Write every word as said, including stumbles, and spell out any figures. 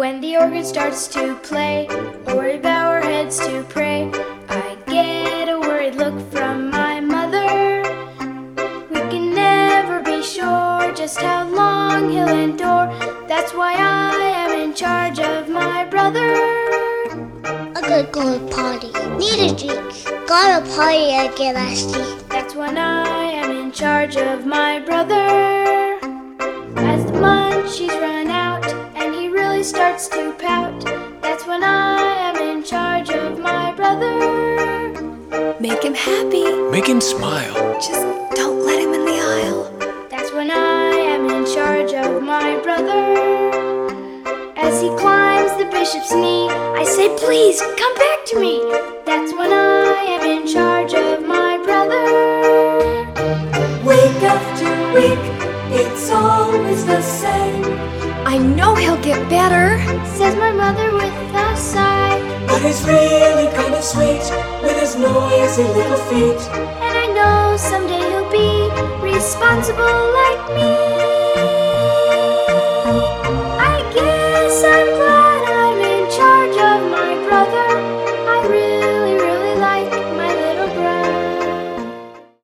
When the organ starts to play, or we bow our heads to pray, I get a worried look from my mother. We can never be sure just how long he'll endure. That's why I am in charge of my brother. I gotta go to a party. Need a drink. Got a party at Galaxy. That's when I am in charge of my brother. As the munchies run out and he really starts to pout, that's when I am in charge of my brother. Make him happy. Make him smile. Just don't let him in the aisle. That's when I am in charge of my brother. As he climbs the bishop's knee, I say, please, come back to me. That's when I am in charge of my brother. Week after week, it's always the same. I know he'll get better, says my mother with a sigh. But he's really kind of sweet with his noisy little feet. And I know someday he'll be responsible like me.